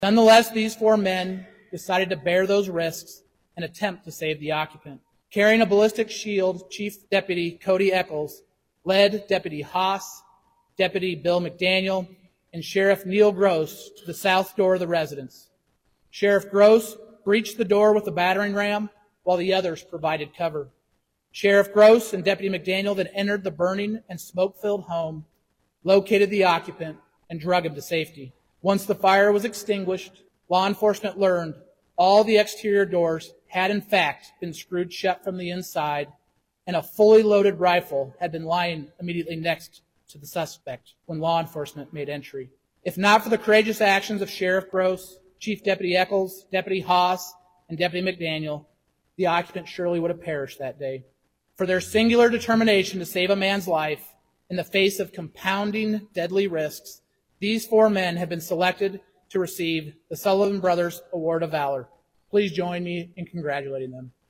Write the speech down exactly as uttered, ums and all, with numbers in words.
Nonetheless, these four men decided to bear those risks and attempt to save the occupant. Carrying a ballistic shield, Chief Deputy Cody Eccles led Deputy Haas, Deputy Bill McDaniel, and Sheriff Neil Gross to the south door of the residence. Sheriff Gross breached the door with a battering ram while the others provided cover. Sheriff Gross and Deputy McDaniel then entered the burning and smoke-filled home, located the occupant, and drug him to safety. Once the fire was extinguished, law enforcement learned all the exterior doors had in fact been screwed shut from the inside, and a fully loaded rifle had been lying immediately next to the suspect when law enforcement made entry. If not for the courageous actions of Sheriff Gross, Chief Deputy Eccles, Deputy Haas, and Deputy McDaniel, the occupant surely would have perished that day. For their singular determination to save a man's life in the face of compounding deadly risks, these four men have been selected to receive the Sullivan Brothers Award of Valor. Please join me in congratulating them.